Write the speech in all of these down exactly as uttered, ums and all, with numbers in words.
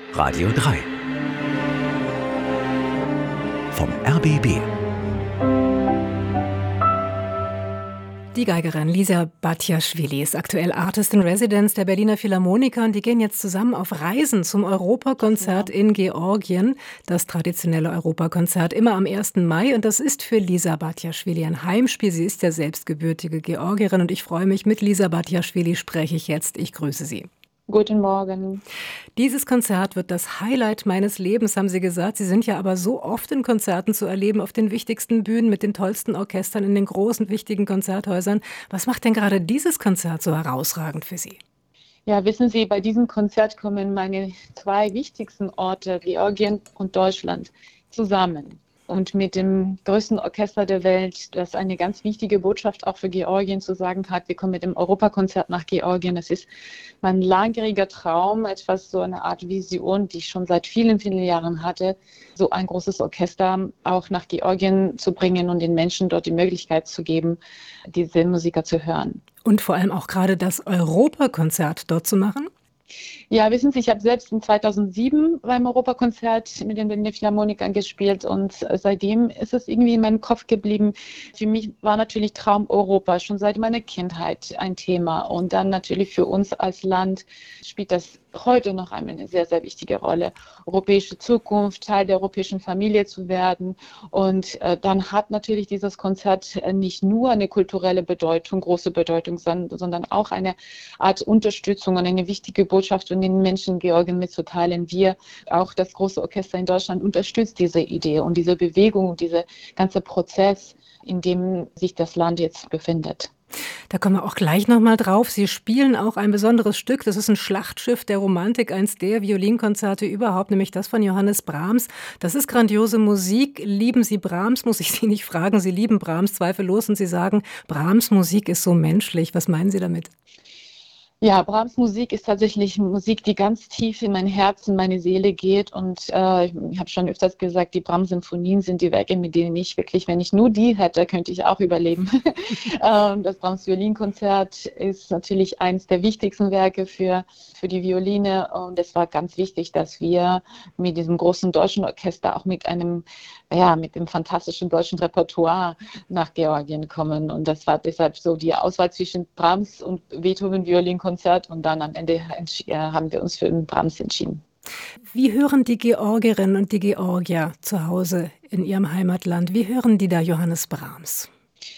Radio drei vom R B B. Die Geigerin Liza Batjaschwili ist aktuell Artist in Residence der Berliner Philharmoniker und die gehen jetzt zusammen auf Reisen zum Europakonzert in Georgien. Das traditionelle Europakonzert immer am ersten Mai und das ist für Liza Batjaschwili ein Heimspiel. Sie ist ja selbst gebürtige Georgierin und ich freue mich, mit Liza Batjaschwili spreche ich jetzt. Ich grüße Sie. Guten Morgen. Dieses Konzert wird das Highlight meines Lebens, haben Sie gesagt. Sie sind ja aber so oft in Konzerten zu erleben, auf den wichtigsten Bühnen, mit den tollsten Orchestern, in den großen, wichtigen Konzerthäusern. Was macht denn gerade dieses Konzert so herausragend für Sie? Ja, wissen Sie, bei diesem Konzert kommen meine zwei wichtigsten Orte, Georgien und Deutschland, zusammen. Und mit dem größten Orchester der Welt, das eine ganz wichtige Botschaft auch für Georgien zu sagen hat. Wir kommen mit dem Europakonzert nach Georgien. Das ist mein langjähriger Traum, etwas so eine Art Vision, die ich schon seit vielen, vielen Jahren hatte, so ein großes Orchester auch nach Georgien zu bringen und den Menschen dort die Möglichkeit zu geben, diese Musiker zu hören. Und vor allem auch gerade das Europakonzert dort zu machen? Ja, wissen Sie, ich habe selbst in zweitausendsieben beim Europakonzert mit den Berliner Philharmonikern gespielt und seitdem ist es irgendwie in meinem Kopf geblieben. Für mich war natürlich Traum Europa schon seit meiner Kindheit ein Thema und dann natürlich für uns als Land spielt das heute noch eine sehr, sehr wichtige Rolle. Europäische Zukunft, Teil der europäischen Familie zu werden und äh, dann hat natürlich dieses Konzert äh, nicht nur eine kulturelle Bedeutung, große Bedeutung, sondern, sondern auch eine Art Unterstützung und eine wichtige Botschaft und den Menschen in Georgien mitzuteilen. Wir, auch das große Orchester in Deutschland, unterstützt diese Idee und diese Bewegung und dieser ganze Prozess, in dem sich das Land jetzt befindet. Da kommen wir auch gleich nochmal drauf. Sie spielen auch ein besonderes Stück. Das ist ein Schlachtschiff der Romantik, eins der Violinkonzerte überhaupt, nämlich das von Johannes Brahms. Das ist grandiose Musik. Lieben Sie Brahms? Muss ich Sie nicht fragen. Sie lieben Brahms zweifellos und Sie sagen, Brahms Musik ist so menschlich. Was meinen Sie damit? Ja, Brahms Musik ist tatsächlich Musik, die ganz tief in mein Herz, in meine Seele geht. Und äh, ich habe schon öfters gesagt, die Brahms-Symphonien sind die Werke, mit denen ich wirklich, wenn ich nur die hätte, könnte ich auch überleben. ähm, das Brahms-Violinkonzert ist natürlich eines der wichtigsten Werke für, für die Violine. Und es war ganz wichtig, dass wir mit diesem großen deutschen Orchester auch mit einem, ja, mit dem fantastischen deutschen Repertoire nach Georgien kommen. Und das war deshalb so die Auswahl zwischen Brahms und Beethoven-Violinkonzert. Konzert und dann am Ende haben wir uns für Brahms entschieden. Wie hören die Georgierinnen und die Georgier zu Hause in ihrem Heimatland, wie hören die da Johannes Brahms?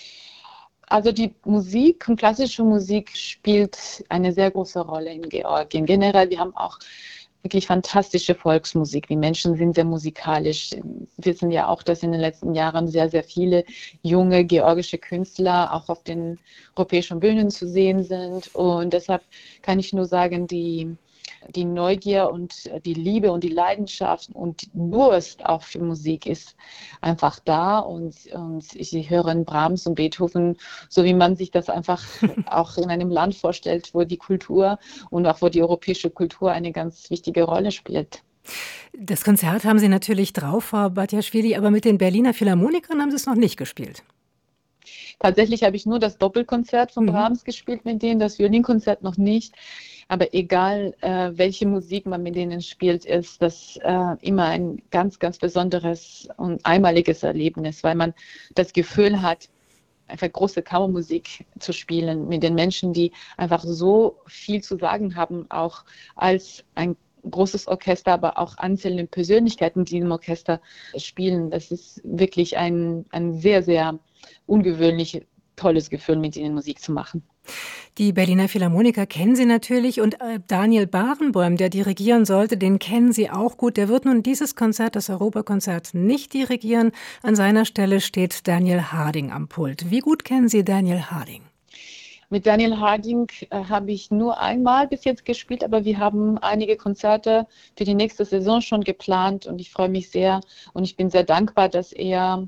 Also die Musik und klassische Musik spielt eine sehr große Rolle in Georgien. Generell, wir haben auch wirklich fantastische Volksmusik. Die Menschen sind sehr musikalisch. Wir wissen ja auch, dass in den letzten Jahren sehr, sehr viele junge georgische Künstler auch auf den europäischen Bühnen zu sehen sind. Und deshalb kann ich nur sagen, die, die Neugier und die Liebe und die Leidenschaft und die Durst auch für Musik ist einfach da. Und, und sie hören Brahms und Beethoven, so wie man sich das einfach auch in einem Land vorstellt, wo die Kultur und auch wo die europäische Kultur eine ganz wichtige Rolle spielt. Das Konzert haben Sie natürlich drauf, Frau Batjaschwili, aber mit den Berliner Philharmonikern haben Sie es noch nicht gespielt. Tatsächlich habe ich nur das Doppelkonzert von Brahms mhm. gespielt mit denen, das Violinkonzert noch nicht. Aber egal, äh, welche Musik man mit denen spielt, ist das äh, immer ein ganz, ganz besonderes und einmaliges Erlebnis, weil man das Gefühl hat, einfach große Kammermusik zu spielen mit den Menschen, die einfach so viel zu sagen haben, auch als ein großes Orchester, aber auch einzelne Persönlichkeiten, die im Orchester spielen. Das ist wirklich ein, ein sehr, sehr ungewöhnliches, tolles Gefühl, mit ihnen Musik zu machen. Die Berliner Philharmoniker kennen Sie natürlich und äh, Daniel Barenboim, der dirigieren sollte, den kennen Sie auch gut. Der wird nun dieses Konzert, das Europakonzert, nicht dirigieren. An seiner Stelle steht Daniel Harding am Pult. Wie gut kennen Sie Daniel Harding? Mit Daniel Harding äh, habe ich nur einmal bis jetzt gespielt, aber wir haben einige Konzerte für die nächste Saison schon geplant und ich freue mich sehr und ich bin sehr dankbar, dass er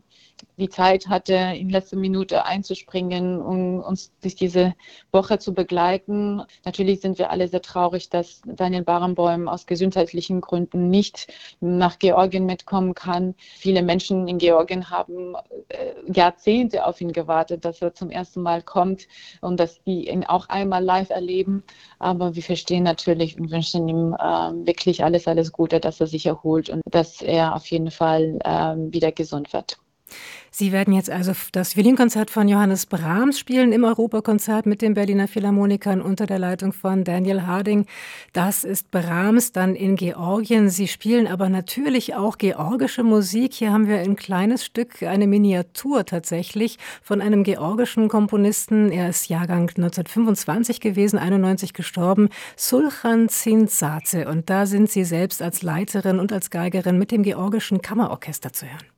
die Zeit hatte, in letzter Minute einzuspringen, um uns durch diese Woche zu begleiten. Natürlich sind wir alle sehr traurig, dass Daniel Barenboim aus gesundheitlichen Gründen nicht nach Georgien mitkommen kann. Viele Menschen in Georgien haben äh, Jahrzehnte auf ihn gewartet, dass er zum ersten Mal kommt und dass die ihn auch einmal live erleben. Aber wir verstehen natürlich und wünschen ihm äh, wirklich alles, alles Gute, dass er sich erholt und dass er auf jeden Fall äh, wieder gesund wird. Sie werden jetzt also das Violinkonzert von Johannes Brahms spielen im Europakonzert mit den Berliner Philharmonikern unter der Leitung von Daniel Harding. Das ist Brahms dann in Georgien. Sie spielen aber natürlich auch georgische Musik. Hier haben wir ein kleines Stück, eine Miniatur tatsächlich von einem georgischen Komponisten. Er ist Jahrgang neunzehnhundertfünfundzwanzig gewesen, einundneunzig gestorben, Sulchan Zintzadze. Und da sind Sie selbst als Leiterin und als Geigerin mit dem georgischen Kammerorchester zu hören.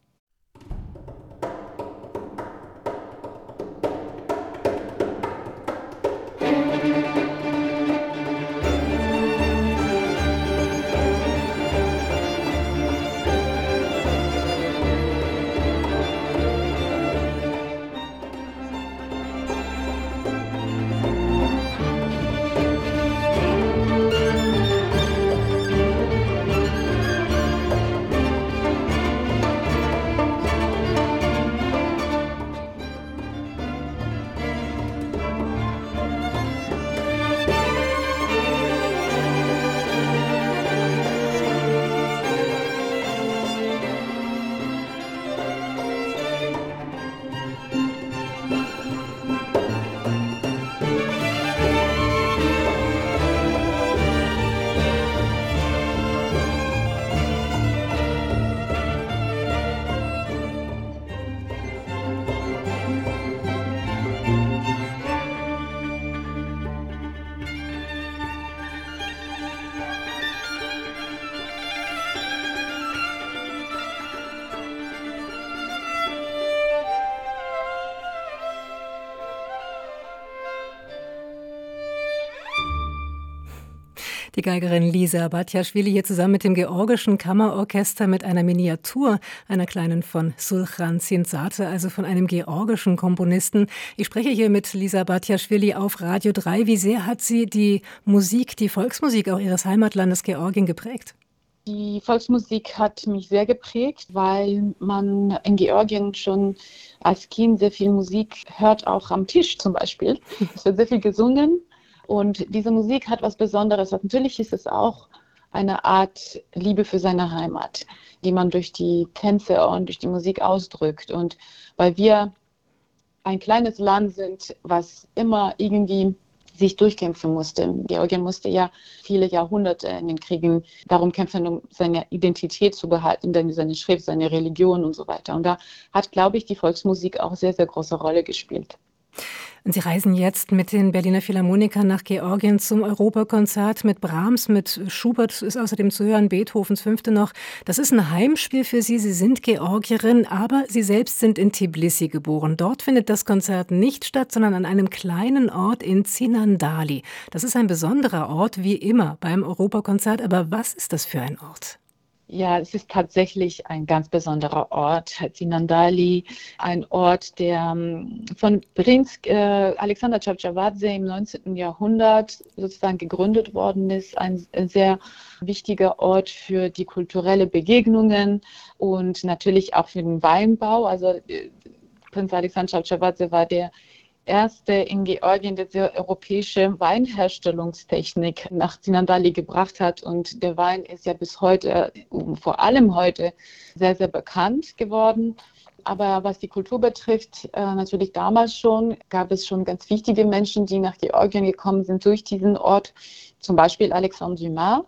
Die Geigerin Lisa Batiaschwili hier zusammen mit dem georgischen Kammerorchester mit einer Miniatur, einer kleinen von Sulchan Zintzadze, also von einem georgischen Komponisten. Ich spreche hier mit Lisa Batiaschwili auf Radio drei. Wie sehr hat sie die Musik, die Volksmusik auch ihres Heimatlandes Georgien geprägt? Die Volksmusik hat mich sehr geprägt, weil man in Georgien schon als Kind sehr viel Musik hört, auch am Tisch zum Beispiel. Es wird sehr viel gesungen. Und diese Musik hat was Besonderes. Natürlich ist es auch eine Art Liebe für seine Heimat, die man durch die Tänze und durch die Musik ausdrückt. Und weil wir ein kleines Land sind, was immer irgendwie sich durchkämpfen musste. Georgien musste ja viele Jahrhunderte in den Kriegen darum kämpfen, um seine Identität zu behalten, seine Schrift, seine Religion und so weiter. Und da hat, glaube ich, die Volksmusik auch sehr, sehr große Rolle gespielt. Und Sie reisen jetzt mit den Berliner Philharmonikern nach Georgien zum Europakonzert mit Brahms, mit Schubert ist außerdem zu hören, Beethovens Fünfte noch. Das ist ein Heimspiel für Sie. Sie sind Georgierin, aber Sie selbst sind in Tbilisi geboren. Dort findet das Konzert nicht statt, sondern an einem kleinen Ort in Zinandali. Das ist ein besonderer Ort, wie immer beim Europakonzert. Aber was ist das für ein Ort? Ja, es ist tatsächlich ein ganz besonderer Ort, Zinandali, ein Ort, der von Prinz äh, Alexander Chavchavadze im neunzehnten Jahrhundert sozusagen gegründet worden ist, ein sehr wichtiger Ort für die kulturellen Begegnungen und natürlich auch für den Weinbau. Also äh, Prinz Alexander Chavchavadze war der erste in Georgien, der die europäische Weinherstellungstechnik nach Zinandali gebracht hat. Und der Wein ist ja bis heute, vor allem heute, sehr, sehr bekannt geworden. Aber was die Kultur betrifft, äh, natürlich damals schon, gab es schon ganz wichtige Menschen, die nach Georgien gekommen sind durch diesen Ort, zum Beispiel Alexandre Dumas.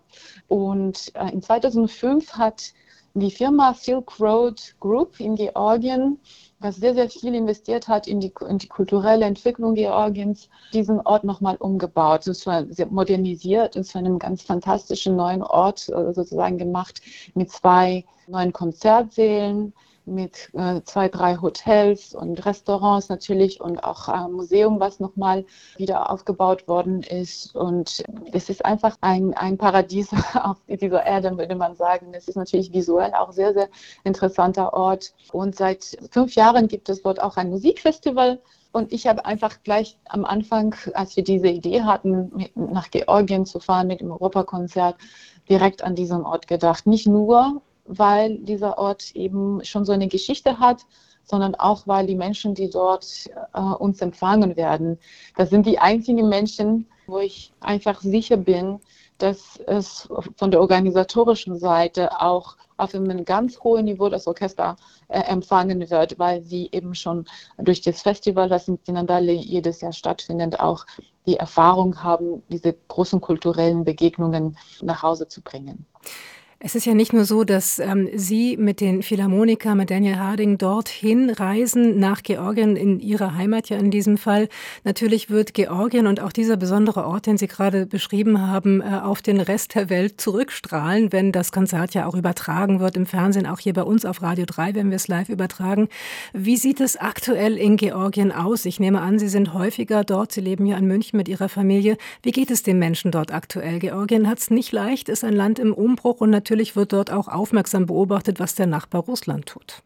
Und äh, in zweitausendfünf hat die Firma Silk Road Group in Georgien, was sehr, sehr viel investiert hat in die, in die kulturelle Entwicklung Georgiens, diesen Ort nochmal umgebaut. Es war sehr modernisiert und zu einem ganz fantastischen neuen Ort sozusagen gemacht mit zwei neuen Konzertsälen, mit äh, zwei, drei Hotels und Restaurants natürlich und auch ein Museum, was nochmal wieder aufgebaut worden ist. Und es ist einfach ein, ein Paradies auf dieser Erde, würde man sagen. Es ist natürlich visuell auch sehr, sehr interessanter Ort. Und seit fünf Jahren gibt es dort auch ein Musikfestival. Und ich habe einfach gleich am Anfang, als wir diese Idee hatten, mit, nach Georgien zu fahren mit dem Europakonzert, direkt an diesen Ort gedacht. Nicht nur, weil dieser Ort eben schon so eine Geschichte hat, sondern auch, weil die Menschen, die dort äh, uns empfangen werden, das sind die einzigen Menschen, wo ich einfach sicher bin, dass es von der organisatorischen Seite auch auf einem ganz hohen Niveau das Orchester äh, empfangen wird, weil sie eben schon durch das Festival, das in Zinandale jedes Jahr stattfindet, auch die Erfahrung haben, diese großen kulturellen Begegnungen nach Hause zu bringen. Es ist ja nicht nur so, dass ähm, Sie mit den Philharmonikern, mit Daniel Harding dorthin reisen, nach Georgien, in Ihrer Heimat ja in diesem Fall. Natürlich wird Georgien und auch dieser besondere Ort, den Sie gerade beschrieben haben, äh, auf den Rest der Welt zurückstrahlen, wenn das Konzert ja auch übertragen wird im Fernsehen, auch hier bei uns auf Radio drei, wenn wir es live übertragen. Wie sieht es aktuell in Georgien aus? Ich nehme an, Sie sind häufiger dort, Sie leben ja in München mit Ihrer Familie. Wie geht es den Menschen dort aktuell? Georgien hat es nicht leicht, ist ein Land im Umbruch und natürlich Natürlich wird dort auch aufmerksam beobachtet, was der Nachbar Russland tut.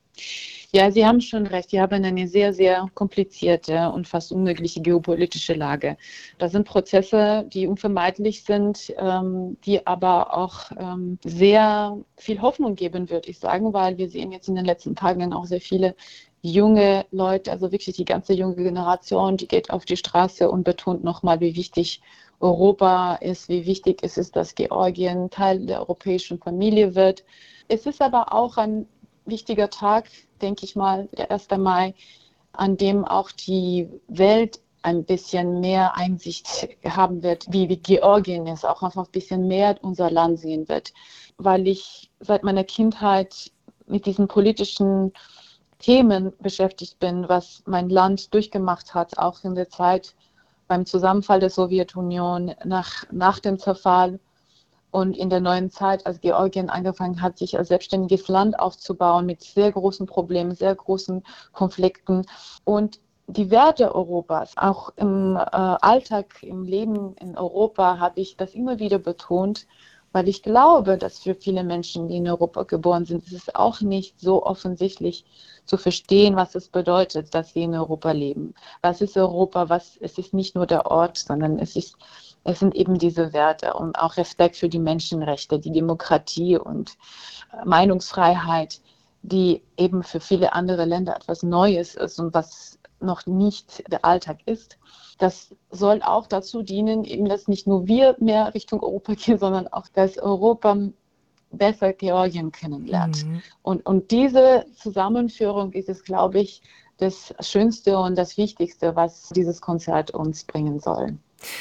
Ja, Sie haben schon recht. Sie haben eine sehr, sehr komplizierte und fast unmögliche geopolitische Lage. Das sind Prozesse, die unvermeidlich sind, ähm, die aber auch ähm, sehr viel Hoffnung geben, würde ich sagen, weil wir sehen jetzt in den letzten Tagen auch sehr viele junge Leute, also wirklich die ganze junge Generation, die geht auf die Straße und betont nochmal, wie wichtig Europa ist, wie wichtig es ist, dass Georgien Teil der europäischen Familie wird. Es ist aber auch ein wichtiger Tag, denke ich mal, der erste Mai, an dem auch die Welt ein bisschen mehr Einsicht haben wird, wie, wie Georgien ist, auch einfach ein bisschen mehr unser Land sehen wird. Weil ich seit meiner Kindheit mit diesen politischen Themen beschäftigt bin, was mein Land durchgemacht hat, auch in der Zeit beim Zusammenfall der Sowjetunion, nach, nach dem Zerfall und in der neuen Zeit, als Georgien angefangen hat, sich als selbstständiges Land aufzubauen mit sehr großen Problemen, sehr großen Konflikten. Und die Werte Europas, auch im äh, Alltag, im Leben in Europa, habe ich das immer wieder betont, weil ich glaube, dass für viele Menschen, die in Europa geboren sind, ist es auch nicht so offensichtlich zu verstehen, was es bedeutet, dass sie in Europa leben. Was ist Europa? Was, es ist nicht nur der Ort, sondern es ist, es sind eben diese Werte und auch Respekt für die Menschenrechte, die Demokratie und Meinungsfreiheit, die eben für viele andere Länder etwas Neues ist und was noch nicht der Alltag ist. Das soll auch dazu dienen, eben, dass nicht nur wir mehr Richtung Europa gehen, sondern auch, dass Europa besser Georgien kennenlernt. Mhm. Und, und diese Zusammenführung ist es, glaube ich, das Schönste und das Wichtigste, was dieses Konzert uns bringen soll.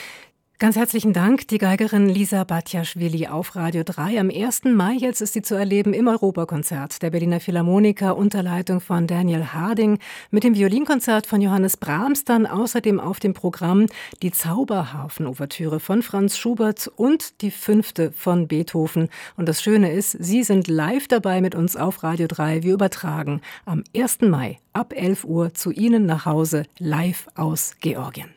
Ganz herzlichen Dank, die Geigerin Lisa Batiaschwili auf Radio drei. Am ersten Mai jetzt ist sie zu erleben im Europakonzert der Berliner Philharmoniker unter Leitung von Daniel Harding mit dem Violinkonzert von Johannes Brahms, dann außerdem auf dem Programm die Zauberharfen-Ouvertüre von Franz Schubert und die fünfte von Beethoven. Und das Schöne ist, Sie sind live dabei mit uns auf Radio drei. Wir übertragen am ersten Mai ab elf Uhr zu Ihnen nach Hause live aus Georgien.